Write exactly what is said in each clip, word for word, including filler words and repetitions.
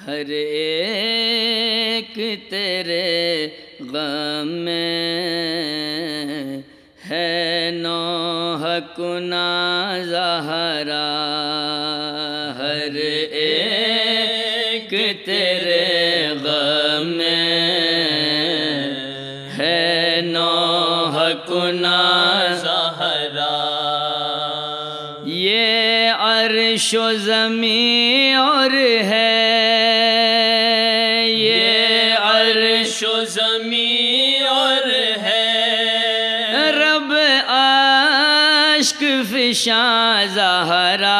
ہر ایک تیرے غم میں ہے نوح کنا زہرا، ہر ایک تیرے غم میں ہے نوح کنا زہرا۔ یہ عرش و زمین اور ہے، یہ عرش و زمین اور ہے، رب اشک فشاں زہرا۔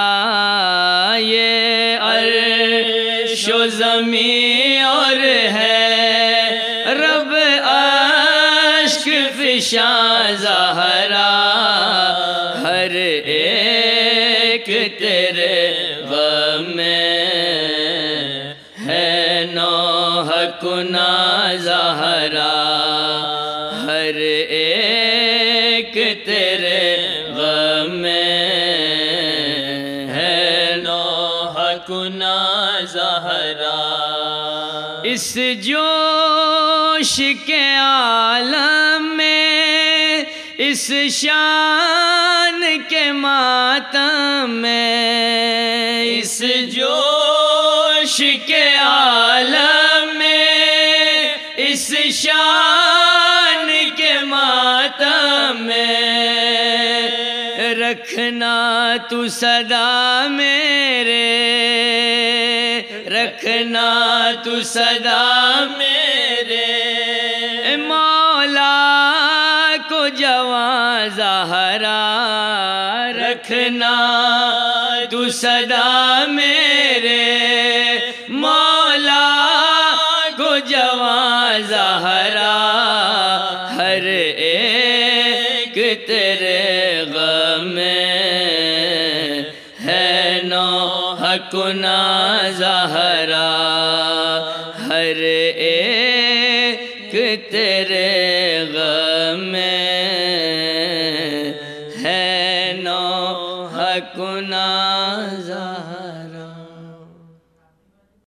یہ عرش و زمین اور ہے، رب اشک فشاں زہرا۔ ہر ایک تیرے غم میں ہے نوح کنا زہرا، ہر ایک تیرے غم میں ہے نوح کنا زہرا۔ اس جوش کے عالم میں، اس شان کے ماتم میں، اس جوش کے عالم میں، اس شان کے ماتم میں، رکھنا تو صدا میرے، رکھنا تو صدا میرے، مولا کو جواں زہرا۔ رکھنا تو صدا میرے، مولا کو جواں زہرا۔ ہر ایک تیرے غم میں ہے نوح کنا زہرا، ہر ایک تیرے غم میں ہے نوح کنا زہرا۔